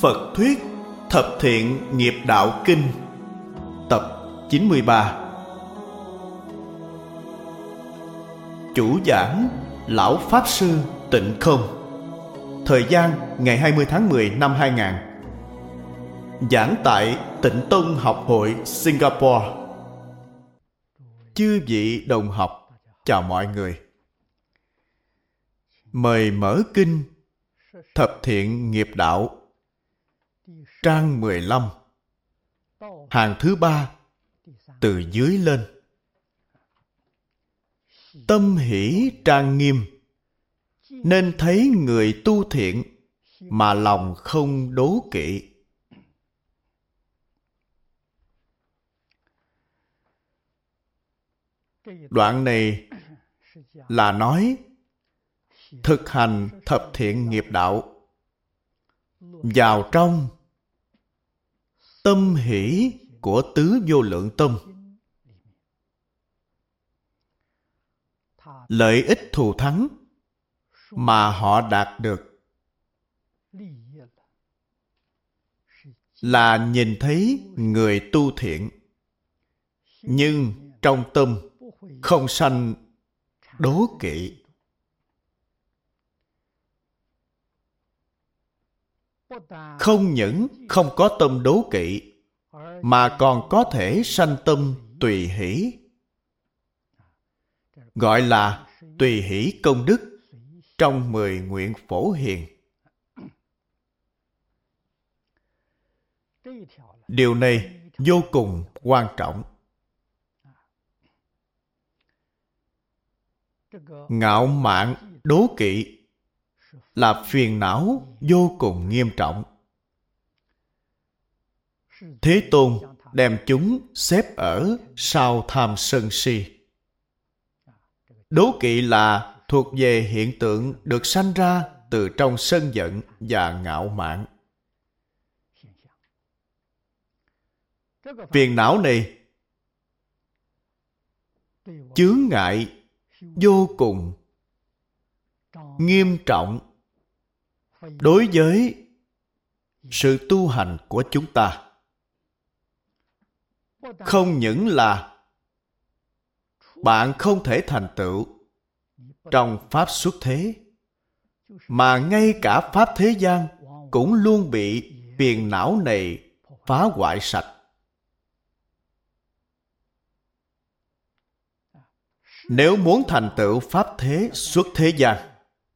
Phật thuyết Thập Thiện Nghiệp Đạo Kinh, tập 93. Chủ giảng Lão Pháp Sư Tịnh Không. Thời gian ngày 20 tháng 10 năm 2000. Giảng tại Tịnh Tông Học hội Singapore. Chư vị đồng học, chào mọi người. Mời mở kinh Thập Thiện Nghiệp Đạo, trang 15, hàng thứ 3, từ dưới lên. Tâm hỷ trang nghiêm, nên thấy người tu thiện mà lòng không đố kỵ. Đoạn này là nói thực hành thập thiện nghiệp đạo vào trong tâm hỷ của tứ vô lượng tâm. Lợi ích thù thắng mà họ đạt được là nhìn thấy người tu thiện, nhưng trong tâm không sanh đố kỵ. Không những không có tâm đố kỵ, mà còn có thể sanh tâm tùy hỷ, gọi là tùy hỷ công đức trong 10 nguyện phổ hiền. Điều này vô cùng quan trọng. Ngạo mạn đố kỵ là phiền não vô cùng nghiêm trọng. Thế Tôn đem chúng xếp ở sau tham sân si. Đố kỵ là thuộc về hiện tượng được sanh ra từ trong sân giận và ngạo mạn. Phiền não này chướng ngại vô cùng nghiêm trọng đối với sự tu hành của chúng ta. Không những là bạn không thể thành tựu trong pháp xuất thế, mà ngay cả pháp thế gian cũng luôn bị phiền não này phá hoại sạch. Nếu muốn thành tựu pháp thế xuất thế gian,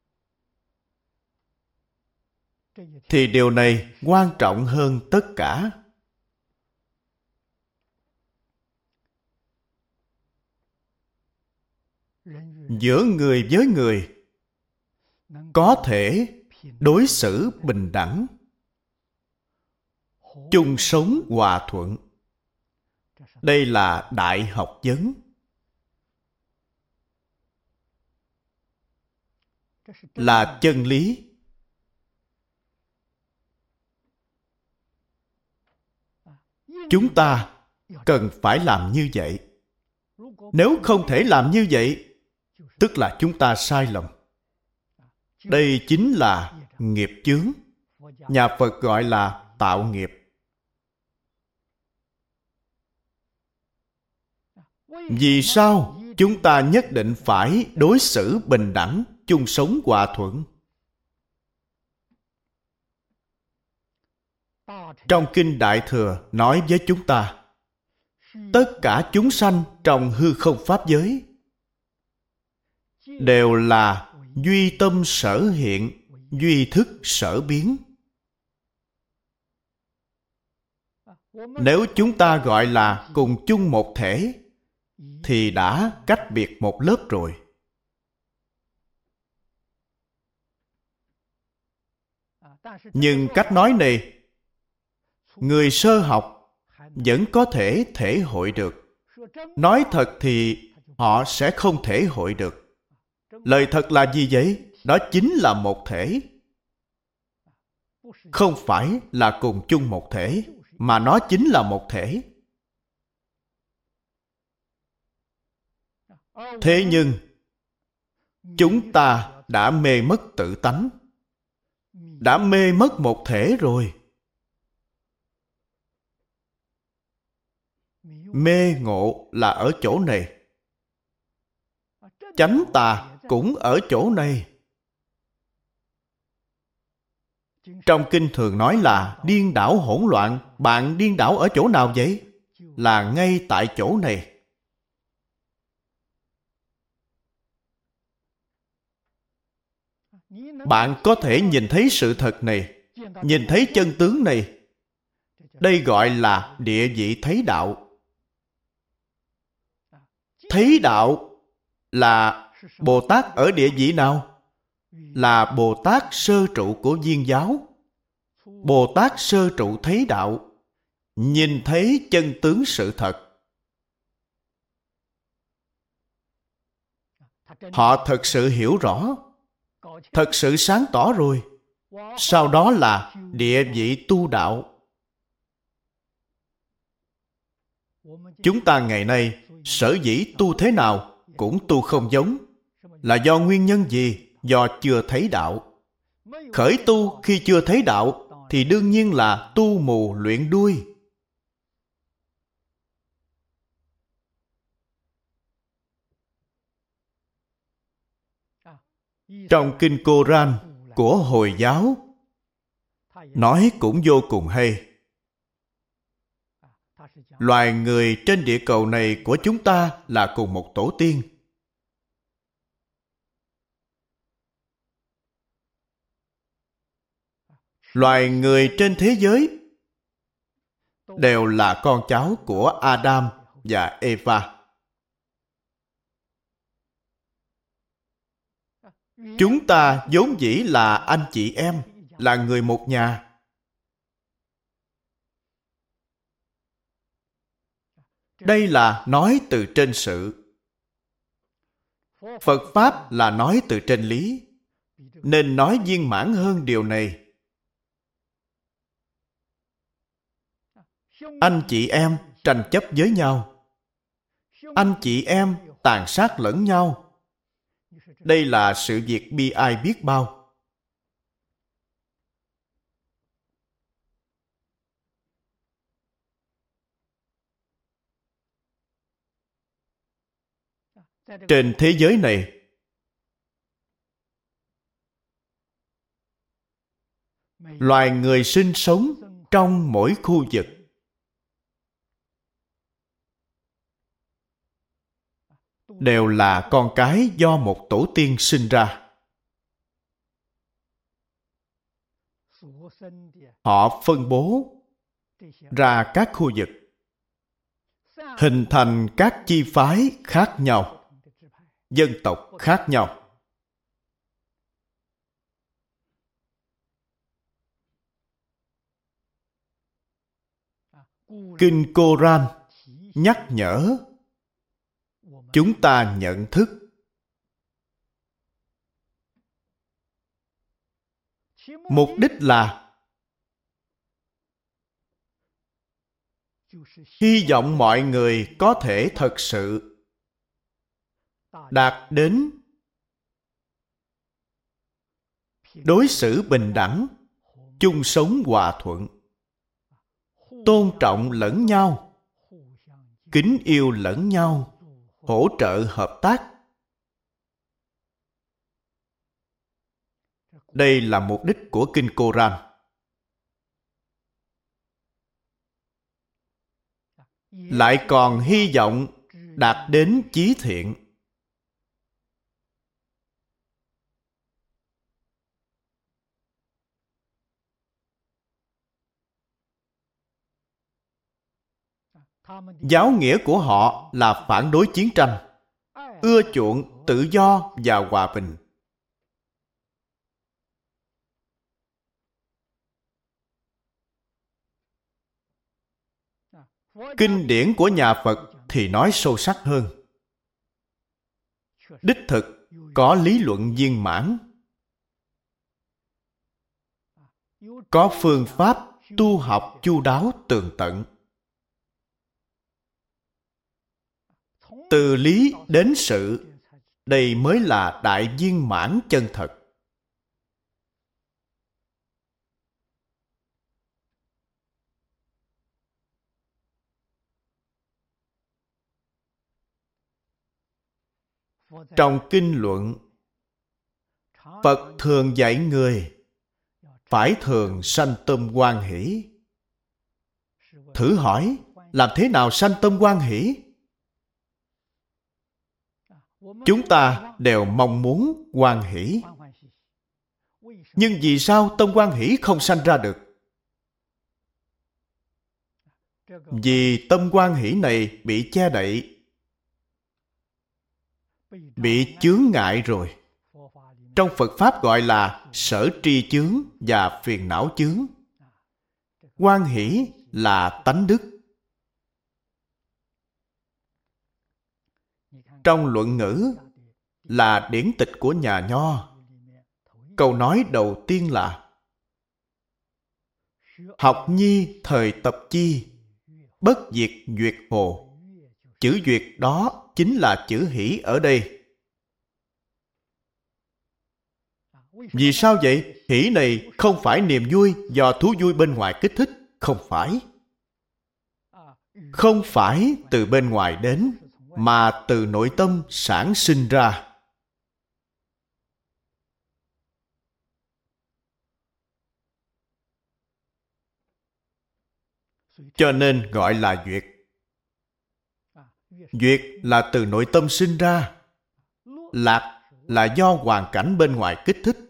thì điều này quan trọng hơn tất cả. Giữa người với người có thể đối xử bình đẳng, chung sống hòa thuận. Đây là đại học vấn. Là chân lý. Chúng ta cần phải làm như vậy. Nếu không thể làm như vậy, tức là chúng ta sai lầm. Đây chính là nghiệp chướng. Nhà Phật gọi là tạo nghiệp. Vì sao chúng ta nhất định phải đối xử bình đẳng, chung sống hòa thuận? Trong Kinh Đại Thừa nói với chúng ta, tất cả chúng sanh trong hư không pháp giới đều là duy tâm sở hiện, duy thức sở biến. Nếu chúng ta gọi là cùng chung một thể, thì đã cách biệt một lớp rồi. Nhưng cách nói này, người sơ học vẫn có thể thể hội được. Nói thật thì họ sẽ không thể hội được. Lời thật là gì vậy? Đó chính là một thể. Không phải là cùng chung một thể, mà nó chính là một thể. Thế nhưng, chúng ta đã mê mất tự tánh, đã mê mất một thể rồi. Mê ngộ là ở chỗ này. Chánh tà cũng ở chỗ này. Trong kinh thường nói là điên đảo hỗn loạn. Bạn điên đảo ở chỗ nào vậy? Là ngay tại chỗ này. Bạn có thể nhìn thấy sự thật này, nhìn thấy chân tướng này. Đây gọi là địa vị thấy đạo. Thấy đạo là Bồ Tát ở địa vị nào? Là Bồ Tát sơ trụ của Viên giáo. Bồ Tát sơ trụ thấy đạo, nhìn thấy chân tướng sự thật. Họ thật sự hiểu rõ, thật sự sáng tỏ rồi. Sau đó là địa vị tu đạo. Chúng ta ngày nay sở dĩ tu thế nào cũng tu không giống. Là do nguyên nhân gì? Do chưa thấy đạo. Khởi tu khi chưa thấy đạo thì đương nhiên là tu mù luyện đuôi. Trong kinh Koran của Hồi giáo nói cũng vô cùng hay. Loài người trên địa cầu này của chúng ta là cùng một tổ tiên. Loài người trên thế giới đều là con cháu của Adam và Eva. Chúng ta vốn dĩ là anh chị em, là người một nhà. Đây là nói từ trên sự. Phật Pháp là nói từ trên lý, nên nói viên mãn hơn điều này. Anh chị em tranh chấp với nhau. Anh chị em tàn sát lẫn nhau. Đây là sự việc bi ai biết bao. Trên thế giới này, loài người sinh sống trong mỗi khu vực đều là con cái do một tổ tiên sinh ra. Họ phân bố ra các khu vực, hình thành các chi phái khác nhau, dân tộc khác nhau. Kinh Koran nhắc nhở chúng ta nhận thức. Mục đích là hy vọng mọi người có thể thật sự đạt đến đối xử bình đẳng, chung sống hòa thuận, tôn trọng lẫn nhau, kính yêu lẫn nhau, hỗ trợ hợp tác. Đây là mục đích của Kinh Koran. Lại còn hy vọng đạt đến chí thiện. Giáo nghĩa của họ là phản đối chiến tranh, ưa chuộng tự do và hòa bình. Kinh điển của nhà Phật thì nói sâu sắc hơn. Đích thực có lý luận viên mãn, có phương pháp tu học chu đáo tường tận. Từ lý đến sự, đây mới là đại viên mãn chân thật. Trong kinh luận, Phật thường dạy người phải thường sanh tâm hoan hỷ. Thử hỏi, làm thế nào sanh tâm hoan hỷ? Chúng ta đều mong muốn hoan hỷ. Nhưng vì sao tâm hoan hỷ không sanh ra được? Vì tâm hoan hỷ này bị che đậy, bị chướng ngại rồi. Trong Phật Pháp gọi là sở tri chướng và phiền não chướng. Hoan hỷ là tánh đức. Trong Luận Ngữ là điển tịch của nhà Nho. Câu nói đầu tiên là: học nhi thời tập chi, bất diệt duyệt hồ. Chữ duyệt đó chính là chữ hỷ ở đây. Vì sao vậy? Hỷ này không phải niềm vui do thú vui bên ngoài kích thích. Không phải. Không phải từ bên ngoài đến, mà từ nội tâm sản sinh ra. Cho nên gọi là duyệt. Duyệt là từ nội tâm sinh ra. Lạc là do hoàn cảnh bên ngoài kích thích.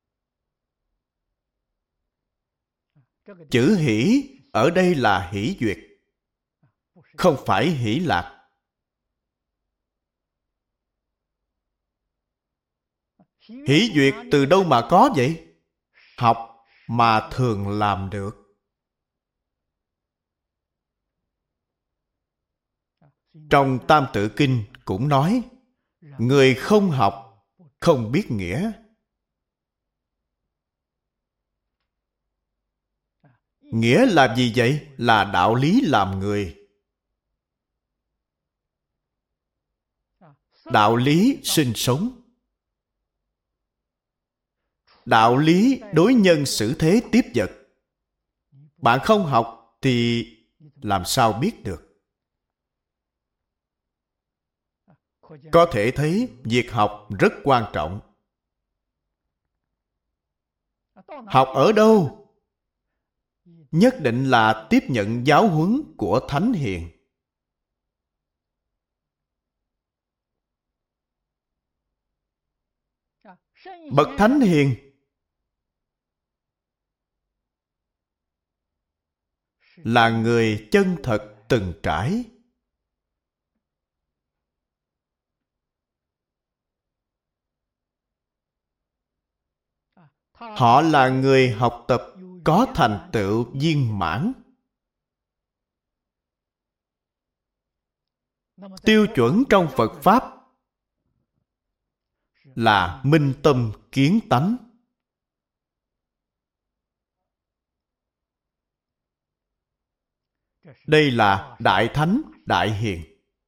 Chữ hỷ ở đây là hỷ duyệt, không phải hỷ lạc. Hỷ duyệt từ đâu mà có vậy? Học mà thường làm được. Trong Tam Tự Kinh cũng nói, người không học, không biết nghĩa. Nghĩa là gì vậy? Là đạo lý làm người. Đạo lý sinh sống. Đạo lý đối nhân xử thế tiếp vật. Bạn không học thì làm sao biết được? Có thể thấy việc học rất quan trọng. Học ở đâu? Nhất định là tiếp nhận giáo huấn của Thánh Hiền. Bậc Thánh Hiền là người chân thật từng trải. Họ là người học tập có thành tựu viên mãn. Tiêu chuẩn trong Phật Pháp là minh tâm kiến tánh. Đây là Đại Thánh, Đại Hiền.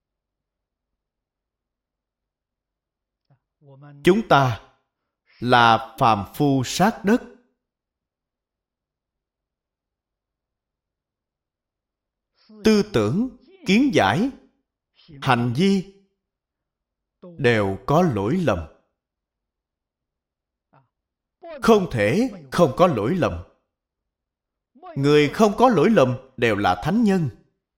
Chúng ta là phàm phu sát đất. Tư tưởng, kiến giải, hành vi đều có lỗi lầm. Không thể không có lỗi lầm. Người không có lỗi lầm đều là thánh nhân.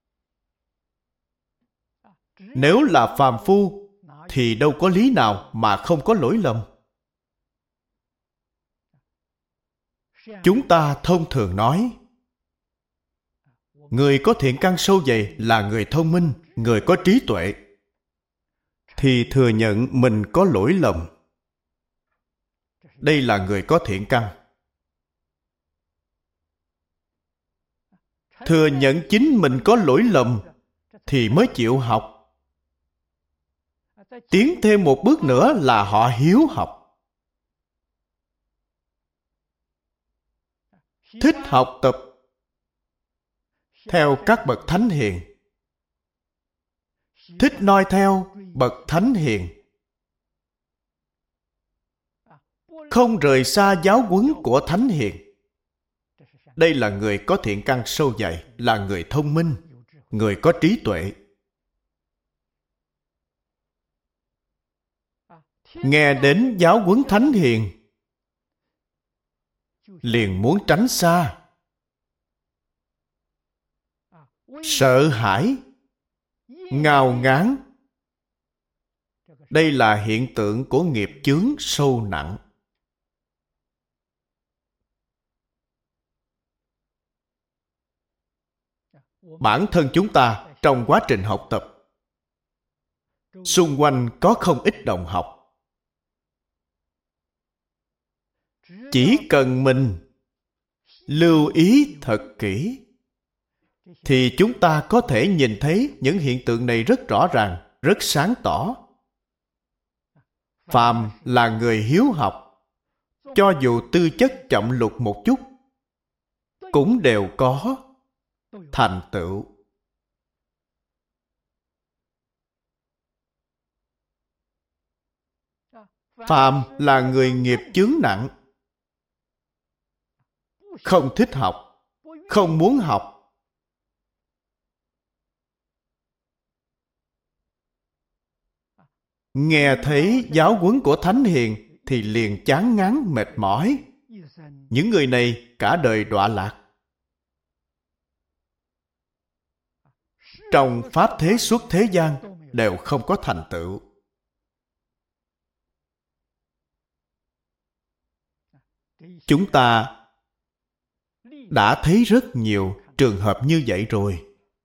Nếu là phàm phu thì đâu có lý nào mà không có lỗi lầm. Chúng ta thông thường nói, người có thiện căn sâu dày là người thông minh, người có trí tuệ, thì thừa nhận mình có lỗi lầm. Đây là người có thiện căn. Thừa nhận chính mình có lỗi lầm thì mới chịu học. Tiến thêm một bước nữa là họ hiếu học. Thích học tập theo các bậc thánh hiền. Thích noi theo bậc thánh hiền. Không rời xa giáo huấn của thánh hiền. Đây là người có thiện căn sâu dày, là người thông minh, người có trí tuệ. nghe đến giáo huấn thánh hiền liền muốn tránh xa, sợ hãi, ngao ngán. Đây là hiện tượng của nghiệp chướng sâu nặng. Bản thân chúng ta trong quá trình học tập, xung quanh có không ít đồng học. Chỉ cần mình lưu ý thật kỹ thì chúng ta có thể nhìn thấy những hiện tượng này rất rõ ràng, rất sáng tỏ. Phàm là người hiếu học, cho dù tư chất chậm lục một chút, cũng đều có thành tựu. Phàm là người nghiệp chướng nặng, không thích học, không muốn học, nghe thấy giáo huấn của thánh hiền thì liền chán ngán mệt mỏi. Những người này cả đời đọa lạc. Trong pháp thế xuất thế gian đều không có thành tựu. Chúng ta đã thấy rất nhiều trường hợp như vậy rồi.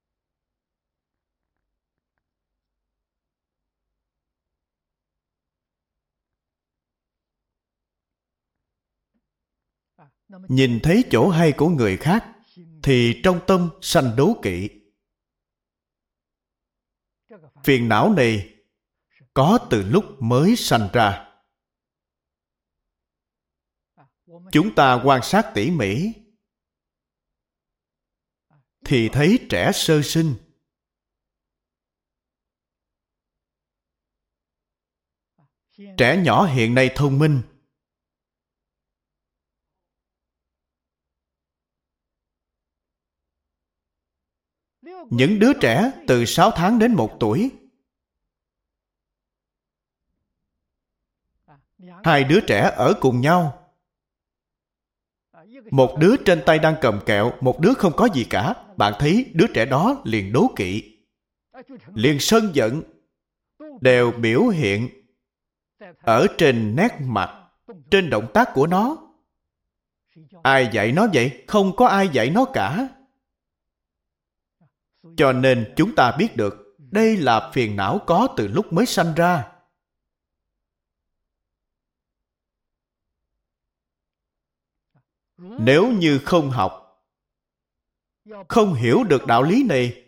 Nhìn thấy chỗ hay của người khác thì trong tâm sanh đố kỵ. Phiền não này có từ lúc mới sanh ra. Chúng ta quan sát tỉ mỉ thì thấy trẻ sơ sinh, trẻ nhỏ hiện nay thông minh. Những đứa trẻ từ 6 tháng đến 1 tuổi, 2 đứa trẻ ở cùng nhau. Một đứa trên tay đang cầm kẹo, một đứa không có gì cả. Bạn thấy đứa trẻ đó liền đố kỵ, liền sân giận, đều biểu hiện ở trên nét mặt, trên động tác của nó. Ai dạy nó vậy? Không có ai dạy nó cả. Cho nên chúng ta biết được đây là phiền não có từ lúc mới sanh ra. Nếu như không học, không hiểu được đạo lý này,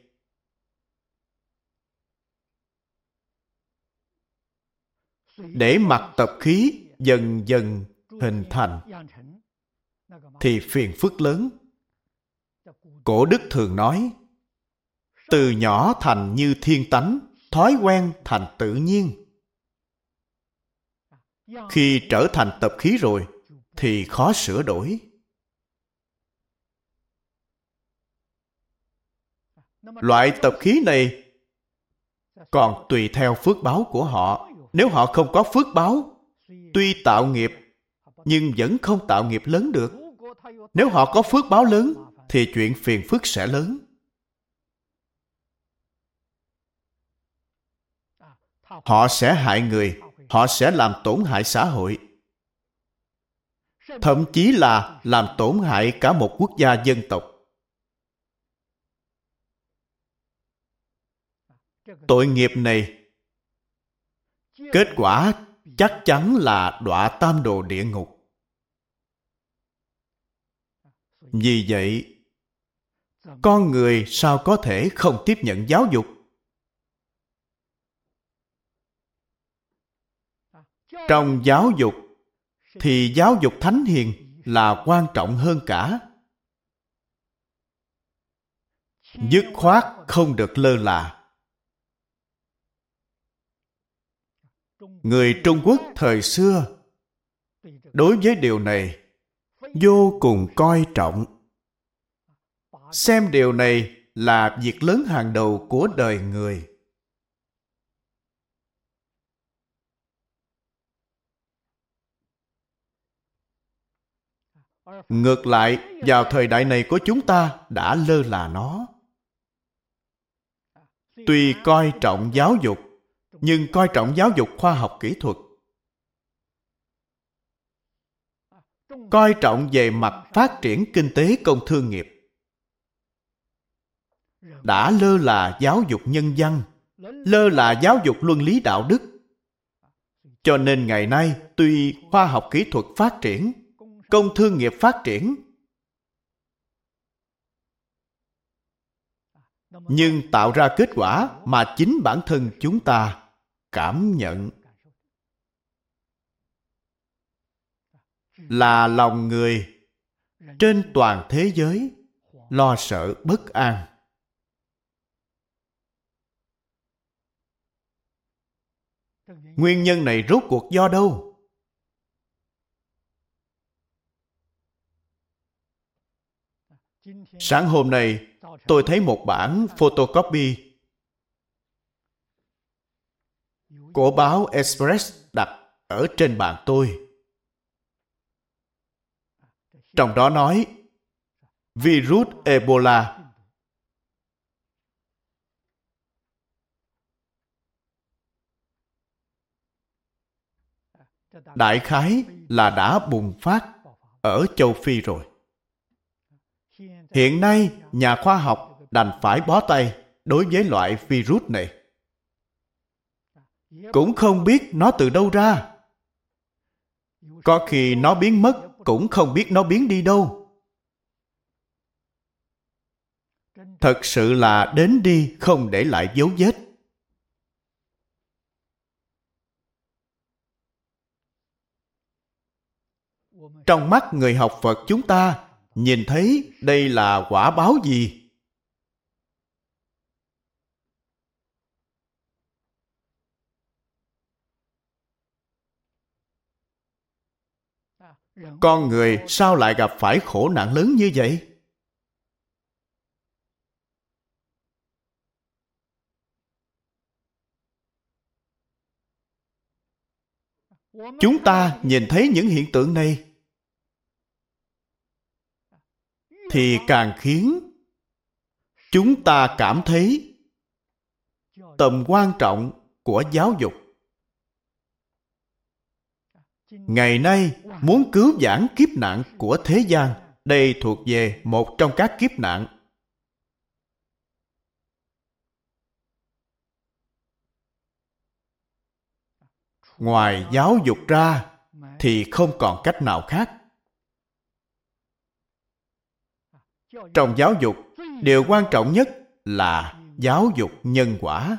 để mặc tập khí dần dần hình thành, thì phiền phức lớn. Cổ đức thường nói, từ nhỏ thành như thiên tánh, thói quen thành tự nhiên. Khi trở thành tập khí rồi, thì khó sửa đổi. Loại tập khí này còn tùy theo phước báo của họ. Nếu họ không có phước báo, tuy tạo nghiệp, nhưng vẫn không tạo nghiệp lớn được. Nếu họ có phước báo lớn, thì chuyện phiền phức sẽ lớn. Họ sẽ hại người, họ sẽ làm tổn hại xã hội. Thậm chí là làm tổn hại cả một quốc gia dân tộc. Tội nghiệp này, kết quả chắc chắn là đọa tam đồ địa ngục. Vì vậy, con người sao có thể không tiếp nhận giáo dục? Trong giáo dục, thì giáo dục thánh hiền là quan trọng hơn cả. Dứt khoát không được lơ là. Người Trung Quốc thời xưa đối với điều này vô cùng coi trọng, xem điều này là việc lớn hàng đầu của đời người. Ngược lại, vào thời đại này của chúng ta đã lơ là nó. Tuy coi trọng giáo dục, nhưng coi trọng giáo dục khoa học kỹ thuật, coi trọng về mặt phát triển kinh tế công thương nghiệp, đã lơ là giáo dục nhân văn, lơ là giáo dục luân lý đạo đức. Cho nên ngày nay, tuy khoa học kỹ thuật phát triển, công thương nghiệp phát triển, nhưng tạo ra kết quả mà chính bản thân chúng ta cảm nhận là lòng người trên toàn thế giới lo sợ bất an. Nguyên nhân này rốt cuộc do đâu? Sáng hôm nay, tôi thấy một bản photocopy của báo Express đặt ở trên bàn tôi. Trong đó nói, virus Ebola đại khái là đã bùng phát ở châu Phi rồi. Hiện nay, nhà khoa học đành phải bó tay đối với loại virus này. Cũng không biết nó từ đâu ra. Có khi nó biến mất, cũng không biết nó biến đi đâu. Thật sự là đến đi không để lại dấu vết. Trong mắt người học Phật chúng ta, nhìn thấy đây là quả báo gì? Con người sao lại gặp phải khổ nạn lớn như vậy? Chúng ta nhìn thấy những hiện tượng này thì càng khiến chúng ta cảm thấy tầm quan trọng của giáo dục. Ngày nay, muốn cứu vãn kiếp nạn của thế gian, đây thuộc về một trong các kiếp nạn. Ngoài giáo dục ra, thì không còn cách nào khác. Trong giáo dục, điều quan trọng nhất là giáo dục nhân quả.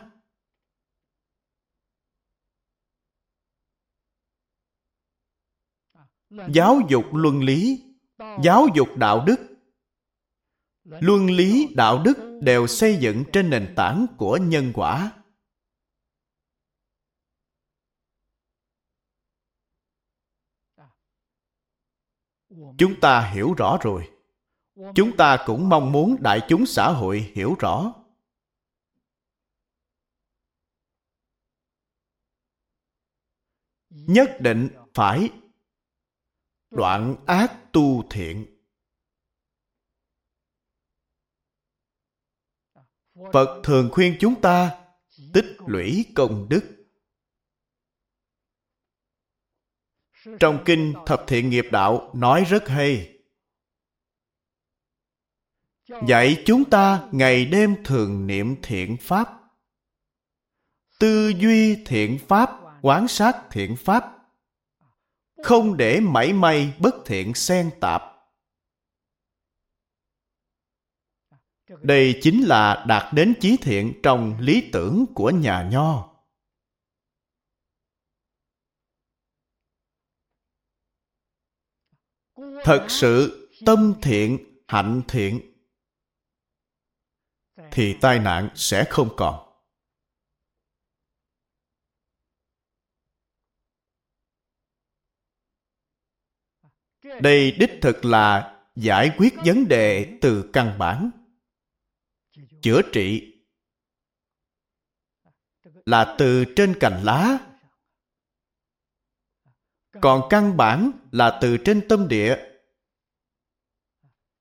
Giáo dục luân lý, giáo dục đạo đức. Luân lý, đạo đức đều xây dựng trên nền tảng của nhân quả. Chúng ta hiểu rõ rồi. Chúng ta cũng mong muốn đại chúng xã hội hiểu rõ. Nhất định phải đoạn ác tu thiện. Phật thường khuyên chúng ta tích lũy công đức. Trong kinh Thập Thiện Nghiệp Đạo nói rất hay. Dạy chúng ta ngày đêm thường niệm thiện pháp, tư duy thiện pháp, quán sát thiện pháp, không để mảy may bất thiện xen tạp. Đây chính là đạt đến chí thiện trong lý tưởng của nhà Nho. Thật sự tâm thiện, hạnh thiện, thì tai nạn sẽ không còn. Đây đích thực là giải quyết vấn đề từ căn bản. Chữa trị là từ trên cành lá, còn căn bản là từ trên tâm địa.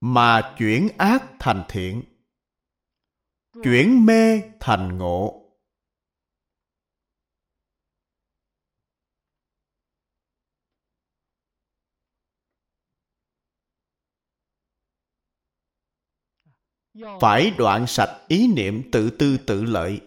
mà chuyển ác thành thiện, chuyển mê thành ngộ. Phải đoạn sạch ý niệm tự tư tự lợi.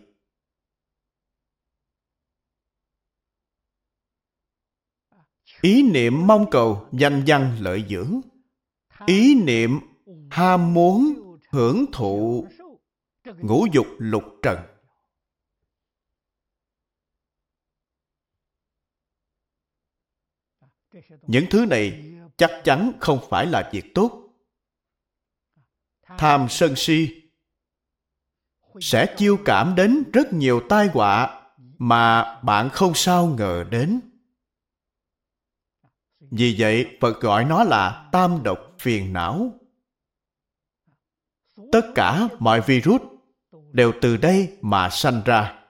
Ý niệm mong cầu danh văn lợi dưỡng, ý niệm ham muốn hưởng thụ ngũ dục lục trần. Những thứ này chắc chắn không phải là việc tốt. Tham sân si sẽ chiêu cảm đến rất nhiều tai họa mà bạn không sao ngờ đến. Vì vậy, Phật gọi nó là tam độc phiền não. Tất cả mọi virus đều từ đây mà sanh ra.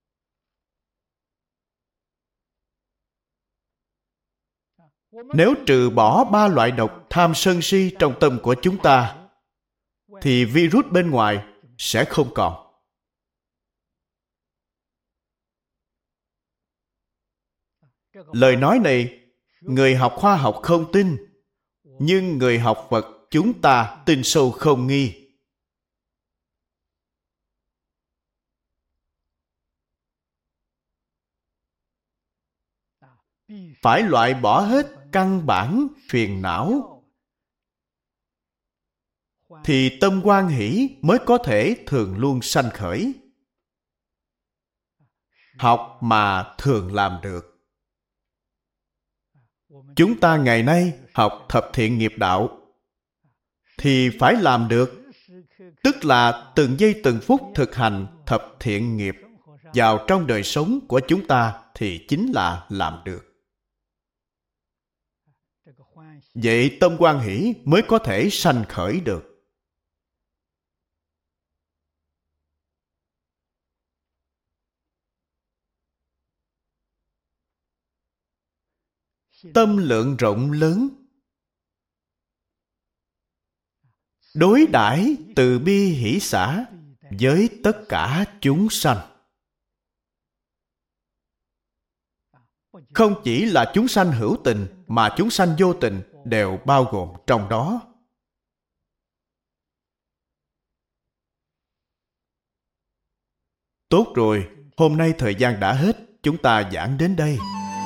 Nếu trừ bỏ 3 loại độc tham sân si trong tâm của chúng ta, thì virus bên ngoài sẽ không còn. Lời nói này, người học khoa học không tin, nhưng người học Phật chúng ta tin sâu không nghi. Phải loại bỏ hết căn bản phiền não, thì tâm hoan hỷ mới có thể thường luôn sanh khởi. Học mà thường làm được. Chúng ta ngày nay học thập thiện nghiệp đạo thì phải làm được, tức là từng giây từng phút thực hành thập thiện nghiệp vào trong đời sống của chúng ta thì chính là làm được. Vậy tâm hoan hỷ mới có thể sanh khởi được. Tâm lượng rộng lớn, đối đãi từ bi hỷ xả với tất cả chúng sanh. Không chỉ là chúng sanh hữu tình, mà chúng sanh vô tình đều bao gồm trong đó. Tốt rồi, hôm nay thời gian đã hết, chúng ta giảng đến đây.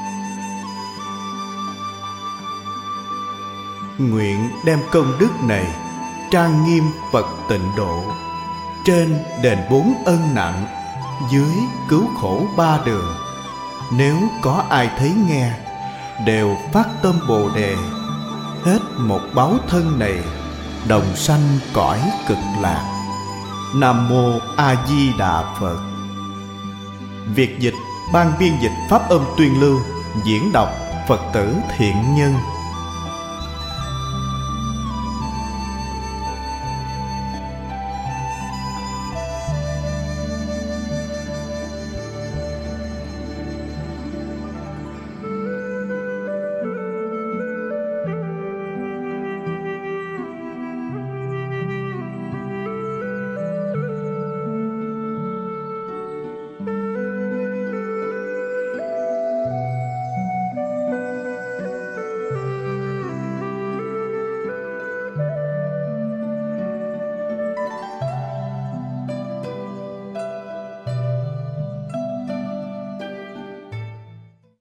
Nguyện đem công đức này trang nghiêm Phật Tịnh Độ, trên đền 4 ân nặng, dưới cứu khổ 3 đường. Nếu có ai thấy nghe, đều phát tâm Bồ Đề, hết một báo thân này, đồng sanh cõi cực lạc. Nam Mô A Di Đà Phật. Việt dịch, ban biên dịch Pháp âm tuyên lưu, diễn đọc Phật tử Thiện Nhân.